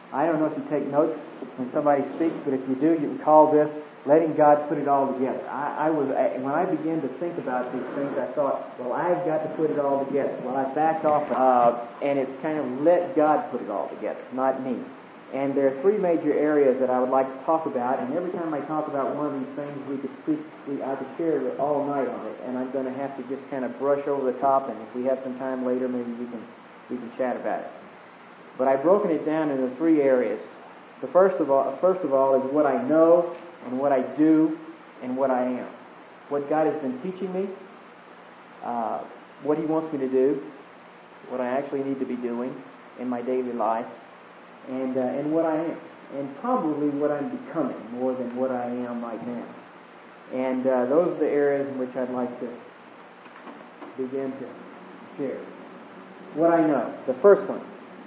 I don't know if you take notes when somebody speaks, but if you do, you can call this letting God put it all together. When I began to think about these things, I thought, well, I've got to put it all together. Well, I backed off, and it's kind of let God put it all together, not me. And there are three major areas that I would like to talk about, and every time I talk about one of these things, I could share all night on it, and I'm going to have to just kind of brush over the top, and if we have some time later, maybe we can chat about it. But I've broken it down into three areas. The first of all is what I know and what I do and what I am. What God has been teaching me, what He wants me to do, what I actually need to be doing in my daily life, and what I am, and probably what I'm becoming more than what I am right now. And those are the areas in which I'd like to begin to share. What I know. The first one.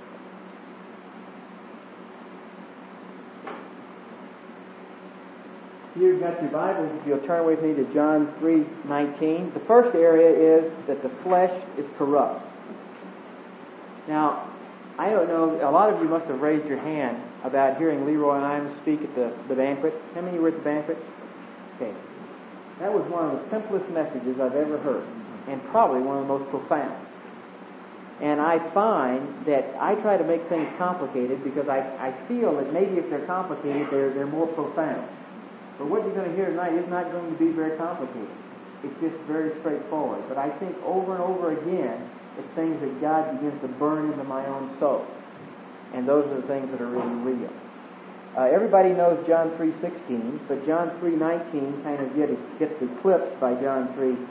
You've got your Bibles. If you'll turn with me to John 3:19. The first area is that the flesh is corrupt. Now, I don't know, a lot of you must have raised your hand about hearing Leroy and I speak at the banquet. How many were at the banquet? Okay. That was one of the simplest messages I've ever heard, and probably one of the most profound. And I find that I try to make things complicated because I feel that maybe if they're complicated, they're more profound. But what you're going to hear tonight is not going to be very complicated. It's just very straightforward. But I think over and over again, it's things that God begins to burn into my own soul. And those are the things that are really real. Everybody knows John 3:16, but John 3:19 kind of gets eclipsed by John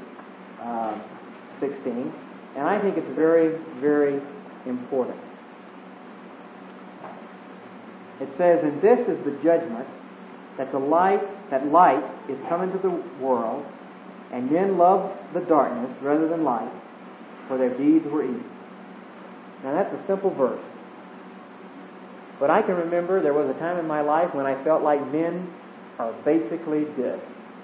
3:16. And I think it's very, very important. It says, "And this is the judgment, that light is come into the world, and men love the darkness rather than light, for their deeds were evil." Now that's a simple verse. But I can remember there was a time in my life when I felt like men are basically good.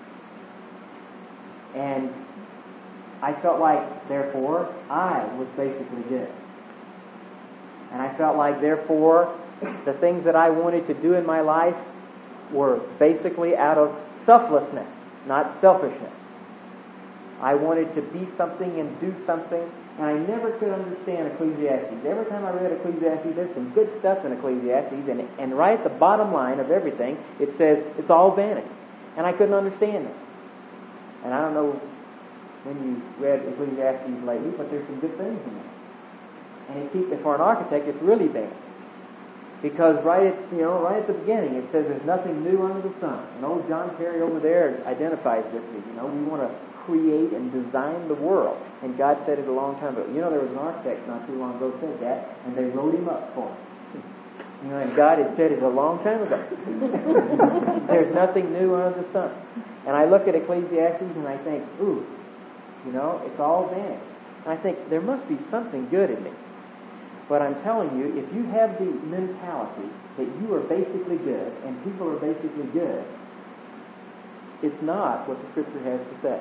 And I felt like, therefore, I was basically good. And I felt like, therefore, the things that I wanted to do in my life were basically out of selflessness, not selfishness. I wanted to be something and do something, and I never could understand Ecclesiastes. Every time I read Ecclesiastes, there's some good stuff in Ecclesiastes, and right at the bottom line of everything, it says it's all vanity. And I couldn't understand that. And I don't know when you read Ecclesiastes lately, but there's some good things in there. And for an architect, it's really bad. Because right at the beginning, it says there's nothing new under the sun. And old John Terry over there identifies with me. We want to create and design the world. And God said it a long time ago. There was an architect not too long ago said that, and they wrote him up for it. And God had said it a long time ago. There's nothing new under the sun. And I look at Ecclesiastes and I think, ooh, it's all vanity. And I think there must be something good in me. But I'm telling you, if you have the mentality that you are basically good and people are basically good, it's not what the Scripture has to say.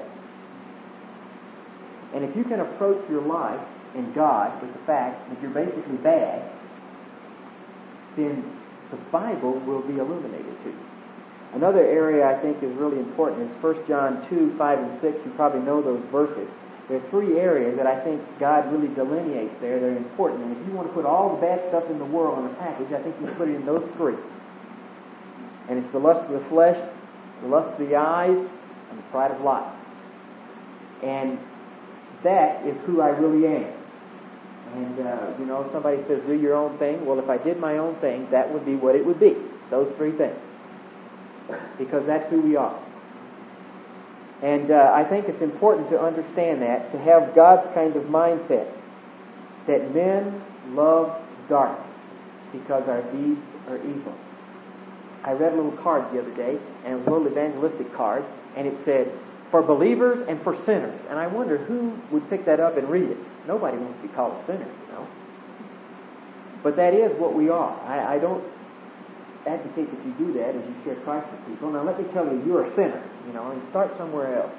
And if you can approach your life in God with the fact that you're basically bad, then the Bible will be illuminated to you. Another area I think is really important is 1 John 2:5 and 6. You probably know those verses. There are three areas that I think God really delineates there. They're important. And if you want to put all the bad stuff in the world in a package, I think you put it in those three. And it's the lust of the flesh, the lust of the eyes, and the pride of life. And that is who I really am. And, somebody says, do your own thing. Well, if I did my own thing, that would be what it would be. Those three things. Because that's who we are. And I think it's important to understand that, to have God's kind of mindset, that men love darkness because our deeds are evil. I read a little card the other day, and it was a little evangelistic card, and it said, for believers and for sinners. And I wonder who would pick that up and read it. Nobody wants to be called a sinner, But that is what we are. I don't advocate that you do that as you share Christ with people. Now let me tell you, you're a sinner, and start somewhere else.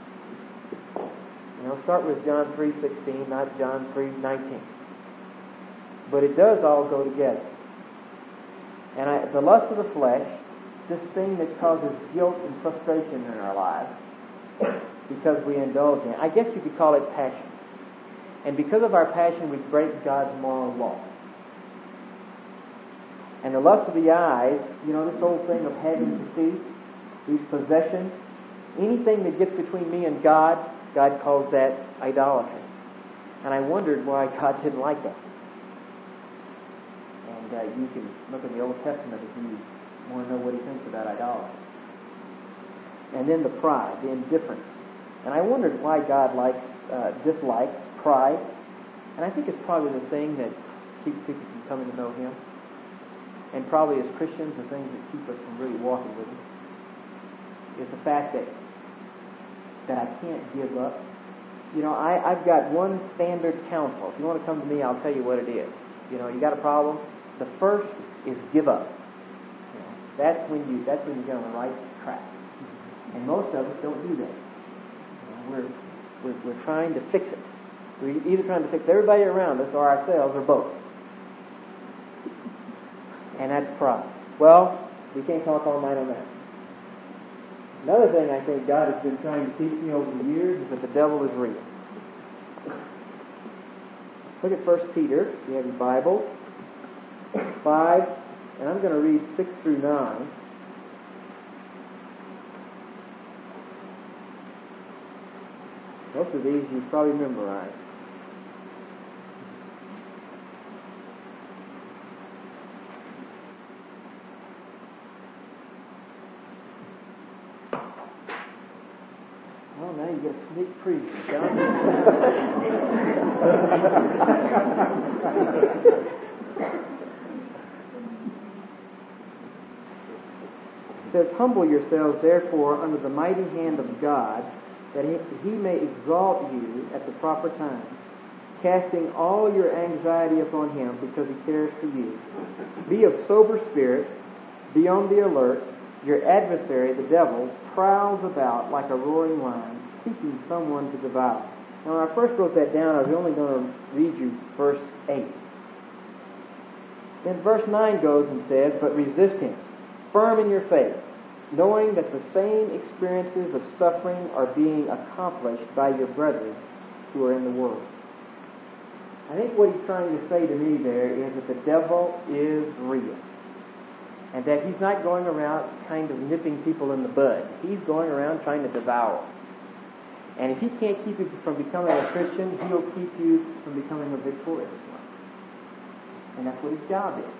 Start with John 3:16, not John 3:19. But it does all go together. And the lust of the flesh, this thing that causes guilt and frustration in our lives because we indulge in it. I guess you could call it passion. And because of our passion, we break God's moral law. And the lust of the eyes, this whole thing of having to see, these possessions, anything that gets between me and God, God calls that idolatry. And I wondered why God didn't like that. And you can look in the Old Testament if you want to know what He thinks about idolatry. And then the pride, the indifference. And I wondered why God dislikes pride. And I think it's probably the thing that keeps people from coming to know Him. And probably as Christians, the things that keep us from really walking with Him is the fact that I can't give up. I've got one standard counsel. If you want to come to me, I'll tell you what it is. You got a problem. The first is give up. That's when you get on the right track. And most of us don't do that. We're trying to fix it. We're either trying to fix everybody around us or ourselves or both. And that's pride. Well, we can't talk all night on that. Another thing I think God has been trying to teach me over the years is that the devil is real. Look at 1 Peter, if you have your Bible, 5, and I'm going to read 6 through 9. Most of these you've probably memorized. Well, now you get a sneak preview, John. It says, "Humble yourselves, therefore, under the mighty hand of God, that He may exalt you at the proper time, casting all your anxiety upon Him, because He cares for you. Be of sober spirit, be on the alert. Your adversary, the devil, prowls about like a roaring lion, seeking someone to devour." Now, when I first wrote that down, I was only going to read you verse 8. Then verse 9 goes and says, "But resist him, firm in your faith, knowing that the same experiences of suffering are being accomplished by your brethren who are in the world." I think what he's trying to say to me there is that the devil is real. And that he's not going around kind of nipping people in the bud. He's going around trying to devour. And if he can't keep you from becoming a Christian, he'll keep you from becoming a victorious one. And that's what his job is.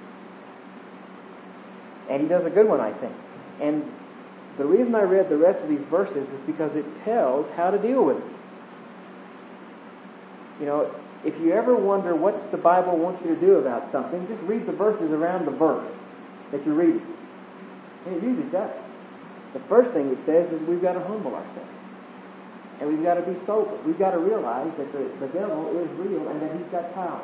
And he does a good one, I think. And the reason I read the rest of these verses is because it tells how to deal with it. If you ever wonder what the Bible wants you to do about something, just read the verses around the verse that you're reading. And it usually does. The first thing it says is we've got to humble ourselves. And we've got to be sober. We've got to realize that the devil is real and that he's got power.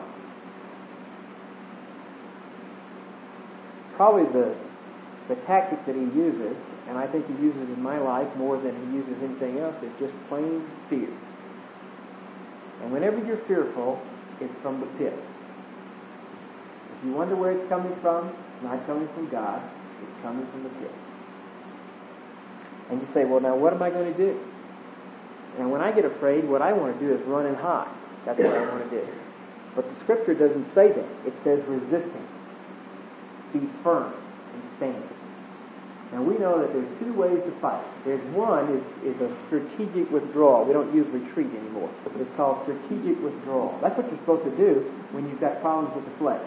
Probably the tactic that he uses, and I think he uses in my life more than he uses anything else, is just plain fear. And whenever you're fearful, it's from the pit. If you wonder where it's coming from, it's not coming from God, it's coming from the pit. And you say, well, now what am I going to do? And when I get afraid, what I want to do is run and hide. That's what I want to do. But the Scripture doesn't say that. It says resist him. Be firm and stand. Now we know that there's two ways to fight. There's one is a strategic withdrawal. We don't use retreat anymore. It's called strategic withdrawal. That's what you're supposed to do when you've got problems with the flesh.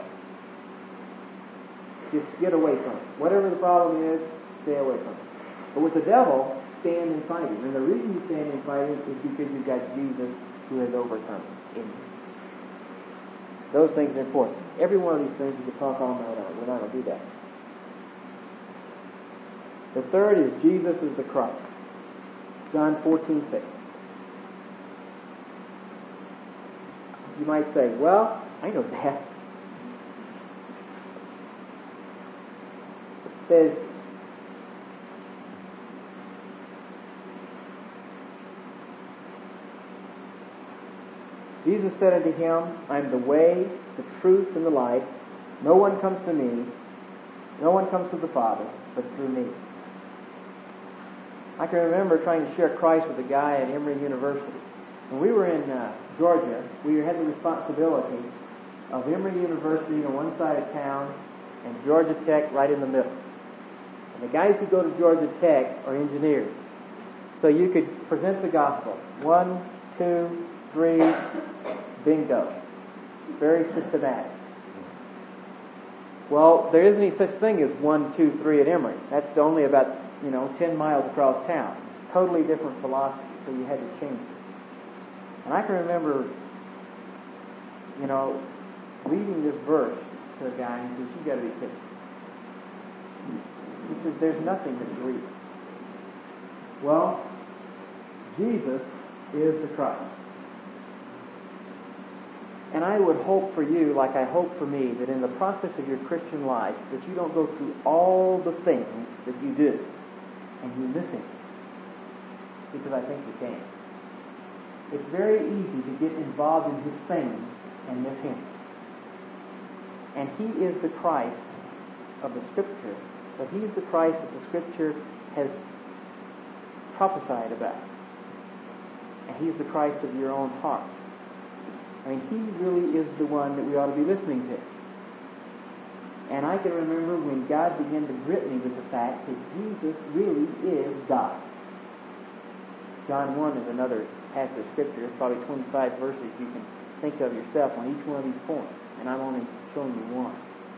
Just get away from it. Whatever the problem is, stay away from it. But with the devil, stand and fight him. And the reason you stand and fight him is because you've got Jesus who has overcome him in you. Those things are important. Every one of these things you can talk all night on. We're not going to do that. The third is Jesus is the Christ. John 14:6. You might say, well, I know that. It says, Jesus said unto him, I am the way, the truth, and the life. No one comes to me No one comes to the Father but through me. I can remember trying to share Christ with a guy at Emory University. When we were in Georgia, we had the responsibility of Emory University on one side of town and Georgia Tech right in the middle. And the guys who go to Georgia Tech are engineers. So you could present the gospel. 1, 2, 3, bingo. Very systematic. Well, there isn't any such thing as 1, 2, 3 at Emory. That's only about 10 miles across town. Totally different philosophy, so you had to change it. And I can remember, reading this verse to a guy, and he says, "You got to be kidding." He says, "There's nothing that's real." Well, Jesus is the Christ. And I would hope for you, like I hope for me, that in the process of your Christian life, that you don't go through all the things that you do and you miss Him. Because I think you can. It's very easy to get involved in His things and miss Him. And He is the Christ of the Scripture, but He is the Christ that the Scripture has prophesied about. And He's the Christ of your own heart. I mean, He really is the one that we ought to be listening to. And I can remember when God began to grip me with the fact that Jesus really is God. John 1 is another passage of Scripture. It's probably 25 verses you can think of yourself on each one of these points. And I'm only showing you one.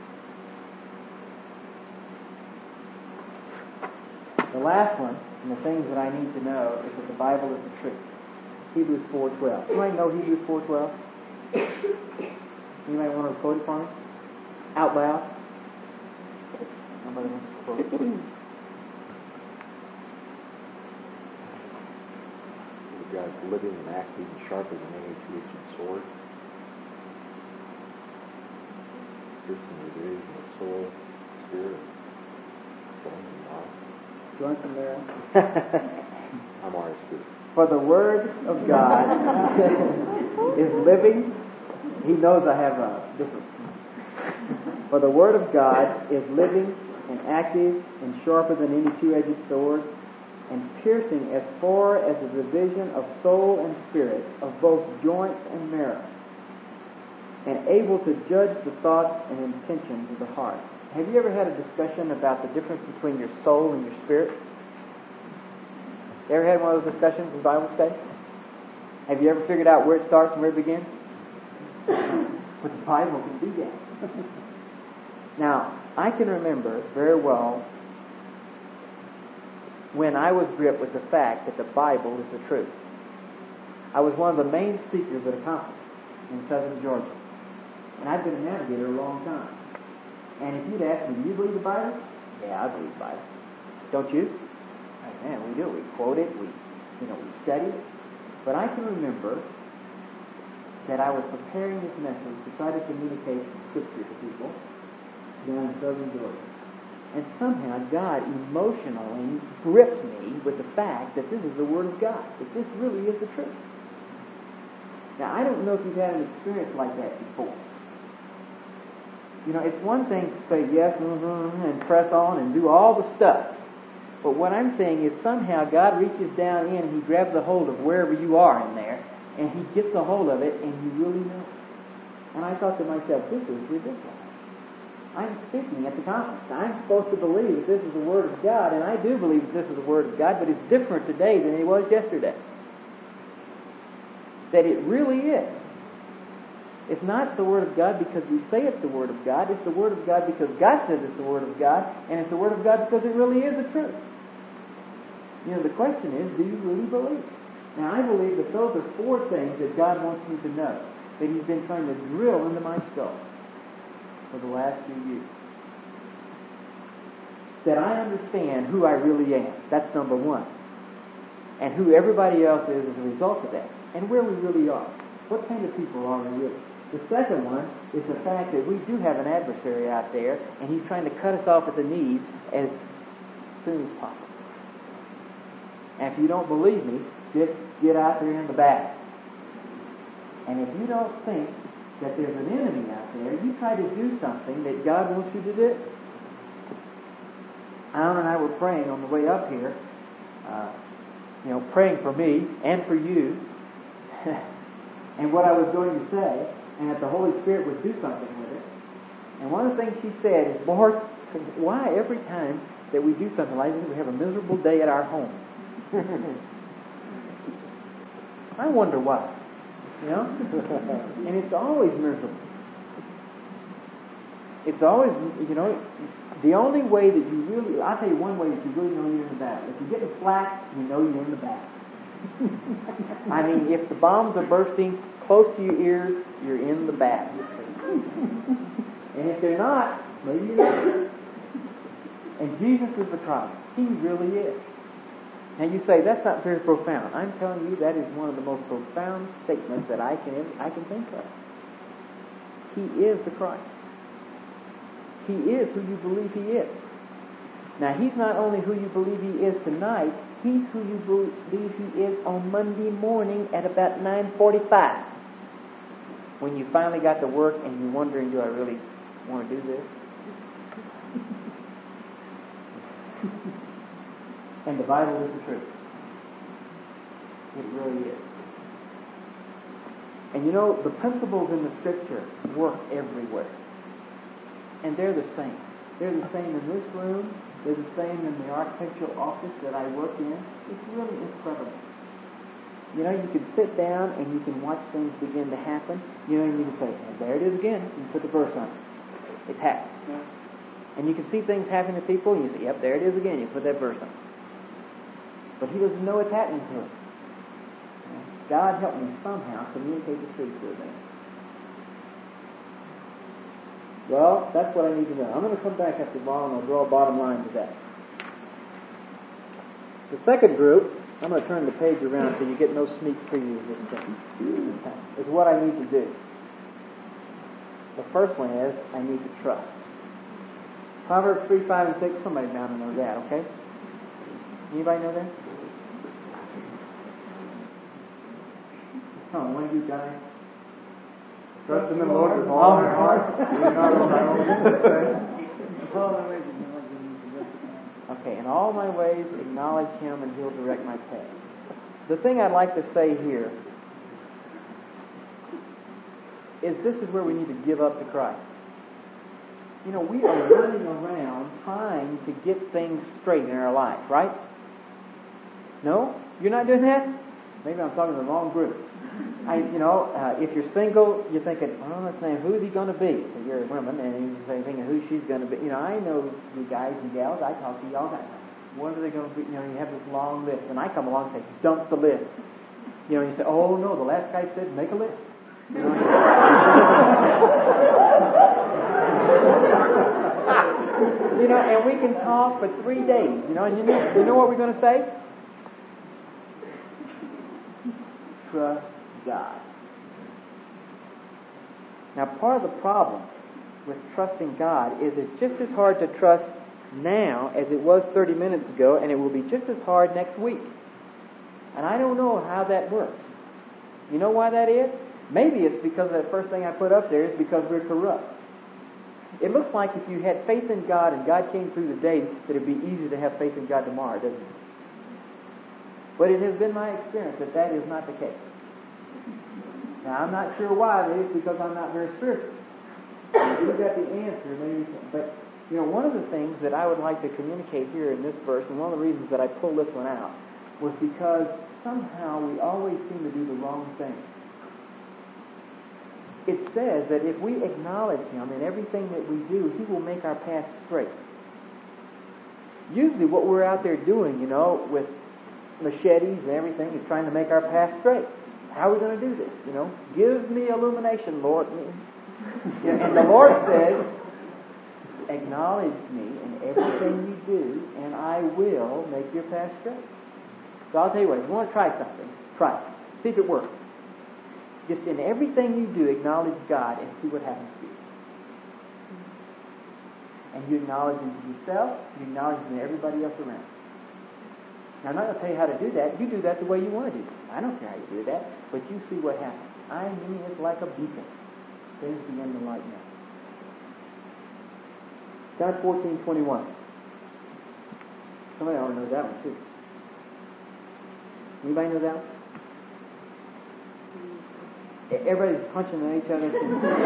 The last one, and the things that I need to know, is that the Bible is the truth. Hebrews 4:12. You might know Hebrews 4:12. You might want to quote it for me? Out loud. Nobody wants to quote it. God is living and active and sharper than any two-edged sword, piercing the division of soul, spirit, joint and marrow. Joints and marrow. I'm already speaking. For the Word of God is living. He knows I have a different. For the Word of God is living and active and sharper than any two-edged sword, and piercing as far as the division of soul and spirit, of both joints and marrow, and able to judge the thoughts and intentions of the heart. Have you ever had a discussion about the difference between your soul and your spirit? You ever had one of those discussions in Bible study? Have you ever figured out where it starts and where it begins? But the Bible can do that. Now, I can remember very well when I was gripped with the fact that the Bible is the truth. I was one of the main speakers at a conference in southern Georgia. And I've been a navigator a long time. And if you'd asked me, do you believe the Bible? Yeah, I believe the Bible. Don't you? Man, we do. We quote it. We study it. But I can remember that I was preparing this message to try to communicate Scripture to people down in southern Georgia. And somehow God emotionally gripped me with the fact that this is the Word of God, that this really is the truth. Now, I don't know if you've had an experience like that before. It's one thing to say yes, and press on and do all the stuff. But what I'm saying is somehow God reaches down in and He grabs a hold of wherever you are in there, and He gets a hold of it, and you really know. And I thought to myself, this is ridiculous. I'm speaking at the conference. I'm supposed to believe that this is the Word of God, and I do believe that this is the Word of God, but it's different today than it was yesterday. That it really is. It's not the Word of God because we say it's the Word of God. It's the Word of God because God says it's the Word of God, and it's the Word of God because it really is the truth. The question is, do you really believe? Now, I believe that those are four things that God wants me to know, that He's been trying to drill into my skull for the last few years. That I understand who I really am. That's number one. And who everybody else is as a result of that. And where we really are. What kind of people are we really? The second one is the fact that we do have an adversary out there, and he's trying to cut us off at the knees as soon as possible. And if you don't believe me, just get out there in the battle. And if you don't think that there's an enemy out there, you try to do something that God wants you to do. Alan and I were praying on the way up here, praying for me and for you, and what I was going to say, and that the Holy Spirit would do something with it. And one of the things she said is, Lord, why every time that we do something like this, we have a miserable day at our home? I wonder why. And it's always miserable. It's always, the only way that you really, I'll tell you one way that you really know you're in the battle. If you get in flak, you know you're in the battle. I mean, if the bombs are bursting close to your ears, you're in the battle. And if they're not, maybe you're not. And Jesus is the Christ. He really is. And you say, that's not very profound. I'm telling you, that is one of the most profound statements that I can think of. He is the Christ. He is who you believe He is. Now, He's not only who you believe He is tonight, He's who you believe He is on Monday morning at about 9:45. When you finally got to work and you're wondering, do I really want to do this? And the Bible is the truth. It really is. And the principles in the Scripture work everywhere. And they're the same. They're the same in this room. They're the same in the architectural office that I work in. It's really incredible. You can sit down and you can watch things begin to happen. And you can say, there it is again. And you put the verse on it. It's happened. Yeah. And you can see things happen to people and you say, yep, there it is again. You put that verse on. But he doesn't know what's happening to him. God help me somehow communicate the truth to them. Well, that's what I need to know. I'm going to come back after a while and I'll draw a bottom line to that. The second group, I'm going to turn the page around so you get no sneak previews this time, is what I need to do. The first one is, I need to trust. Proverbs 3, 5, and 6, somebody bound to know that, okay? Anybody know that? Come on, one of you guys. Trust in the Lord with all your heart. Okay, in all my ways acknowledge Him and He'll direct my path. The thing I'd like to say here is this is where we need to give up to Christ. We are running around trying to get things straight in our life, right? No? You're not doing that? Maybe I'm talking to the wrong group. If you're single, you're thinking, who's he going to be? So you're a woman, and you're thinking who she's going to be. I know you guys and gals, I talk to you all the time. What are they going to be? You have this long list. And I come along and say, dump the list. You say, oh no, the last guy said, make a list. And we can talk for 3 days, and you know what we're going to say? Trust God. Now, part of the problem with trusting God is it's just as hard to trust now as it was 30 minutes ago, and it will be just as hard next week. And I don't know how that works. You know why that is? Maybe it's because that first thing I put up there is because we're corrupt. It looks like if you had faith in God and God came through the day, that it would be easy to have faith in God tomorrow, doesn't it? But it has been my experience that that is not the case. Now, I'm not sure why it is, because I'm not very spiritual. If you got the answer, maybe. But, one of the things that I would like to communicate here in this verse, and one of the reasons that I pulled this one out, was because somehow we always seem to do the wrong thing. It says that if we acknowledge Him in everything that we do, He will make our path straight. Usually what we're out there doing, with machetes and everything, is trying to make our path straight. How are we going to do this? Give me illumination, Lord. And the Lord says, acknowledge me in everything you do, and I will make your path straight. So I'll tell you what, if you want to try something, try it. See if it works. Just in everything you do, acknowledge God and see what happens to you. And you acknowledge Him to yourself, you acknowledge Him to everybody else around. Now, I'm not going to tell you how to do that. You do that the way you want to do it. I don't care how you do that, but you see what happens. I mean, it's like a beacon. Things begin to lighten up. John 14:21. Somebody already knows that one too. Anybody know that one? Everybody's punching at each other.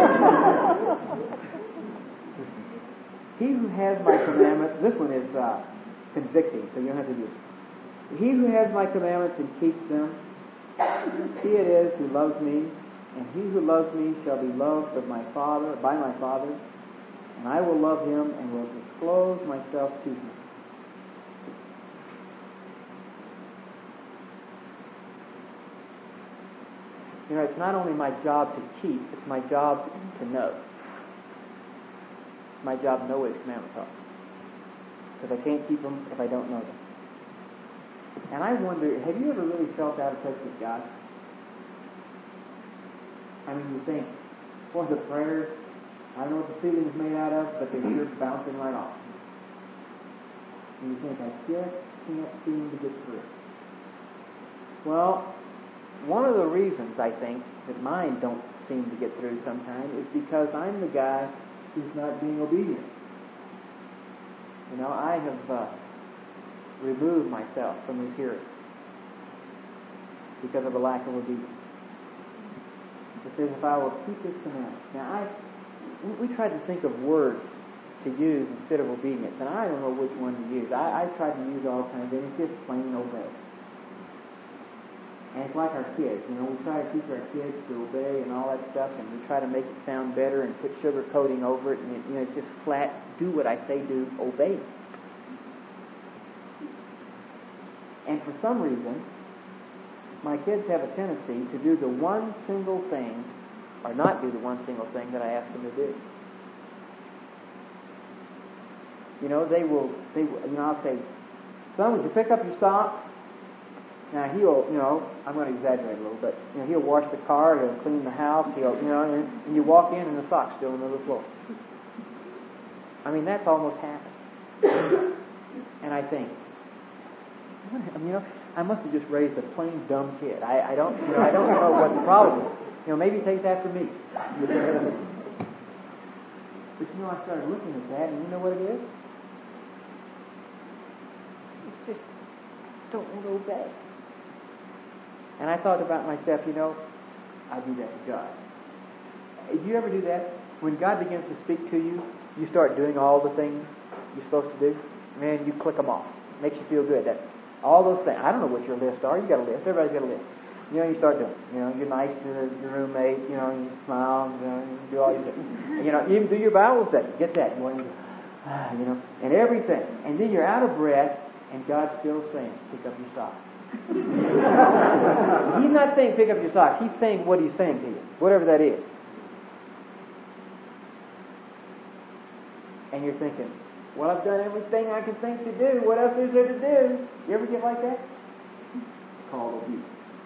He who has my commandments, this one is convicting, so you don't have to do it. He who has my commandments and keeps them, he it is who loves me, and he who loves me shall be loved of my Father, by my Father, and I will love him and will disclose myself to him. You know, it's not only my job to keep, it's my job to know. It's my job to know what His commandments are. Because I can't keep them if I don't know them. And I wonder, have you ever really felt out of touch with God? I mean, you think, boy, the prayers, I don't know what the ceiling's made out of, but they're sure bouncing right off. And you think, I just can't seem to get through. Well, one of the reasons, I think, that mine don't seem to get through sometimes is because I'm the guy who's not being obedient. You know, I have removed myself from His hearing because of a lack of obedience. It says, if I will keep His commandments. Now, we try to think of words to use instead of obedience, and I don't know which one to use. I try to use all kinds, and it's just plain obey. And it's like our kids, you know, we try to teach our kids to obey and all that stuff, and we try to make it sound better and put sugar coating over it, and it, you know, it's just flat, do what I say do, obey. And for some reason, my kids have a tendency to do the one single thing, or not do the one single thing that I ask them to do. You know, they will, you know, I'll say, son, would you pick up your socks? Now, he'll, you know, I'm going to exaggerate a little bit. You know, he'll wash the car, he'll clean the house, he'll, you know, and you walk in and the sock's still on the floor. I mean, that's almost happened. And I think, you know, I must have just raised a plain dumb kid. I don't know what the problem is. You know, maybe he takes after me. But you know, I started looking at that, and you know what it is? It's just, don't want to obey. And I thought about myself, you know, I do that to God. Do you ever do that? When God begins to speak to you, you start doing all the things you're supposed to do. Man, you click them off. Makes you feel good. That all those things. I don't know what your lists are. You got a list. Everybody's got a list. You know, you start doing it. You know, you're nice to your roommate. You know, you smile. You know, you do all your things. You know, you even do your Bible study. Get that. You know, and everything. And then you're out of breath, and God's still saying, pick up your socks. He's not saying pick up your socks. He's saying what He's saying to you, whatever that is. And you're thinking, well, I've done everything I can think to do. What else is there to do? You ever get like that? It's called obedience.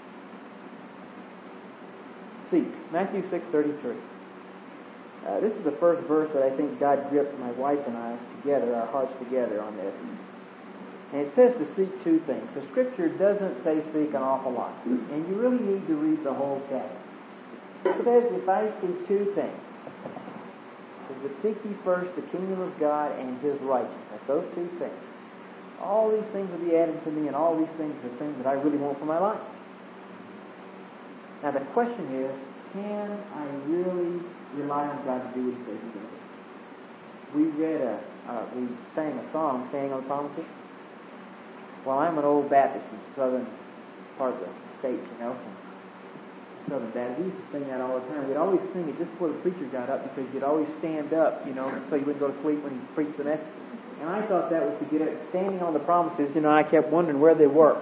Seek. Matthew 6:33. This is the first verse that I think God gripped my wife and I together, our hearts together on this. And it says to seek two things. The Scripture doesn't say seek an awful lot. And you really need to read the whole chapter. It says, if I see two things. It says, but seek ye first the kingdom of God and His righteousness. Those two things. All these things will be added to me, and all these things are things that I really want for my life. Now the question is, can I really rely on God to do what He says He's going to do? We sang a song, Standing on the Promises. Well, I'm an old Baptist in the southern part of the state, you know, from Southern Baptist. We used to sing that all the time. We'd always sing it just before the preacher got up because you'd always stand up, you know, so you wouldn't go to sleep when he preached the message. And I thought that was to get it, standing on the promises, you know, I kept wondering where they were.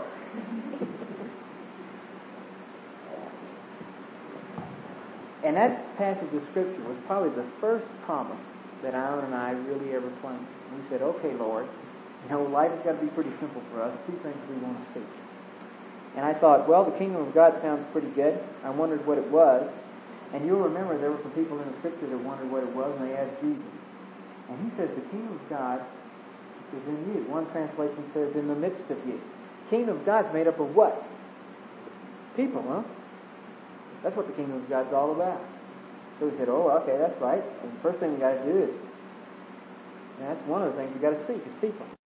And that passage of Scripture was probably the first promise that Alan and I really ever claimed. And we said, okay, Lord, you know, life has got to be pretty simple for us. Two things we want to seek. And I thought, well, the kingdom of God sounds pretty good. I wondered what it was. And you'll remember there were some people in the Scripture that wondered what it was, and they asked Jesus. And He says, the kingdom of God is in you. One translation says, in the midst of you. Kingdom of God's made up of what? People, huh? That's what the kingdom of God's all about. So we said, oh, okay, that's right. And the first thing we got to do is, and that's one of the things we got to seek is people.